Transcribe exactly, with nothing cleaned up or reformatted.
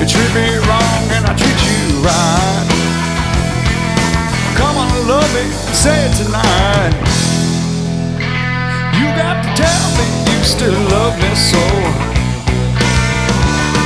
You treat me wrong and I treat you right. Come on, love me, say it tonight. You got to tell me you still love me so.